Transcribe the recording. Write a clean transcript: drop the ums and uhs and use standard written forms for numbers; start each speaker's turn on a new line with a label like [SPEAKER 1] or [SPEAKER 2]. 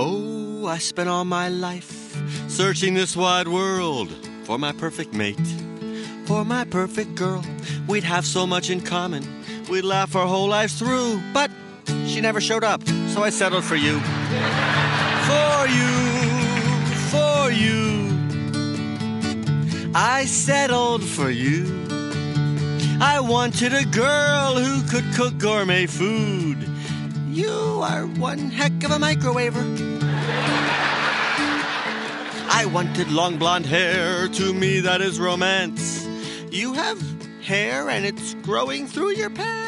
[SPEAKER 1] Oh, I spent all my life searching this wide world for my perfect mate, for my perfect girl. We'd have so much in common, we'd laugh our whole lives through, but she never showed up, so I settled for you. For you, I settled for you. I wanted a girl who could cook gourmet food. You are one heck of a microwaver. I wanted long blonde hair, to me that is romance. You have hair and it's growing through your pants.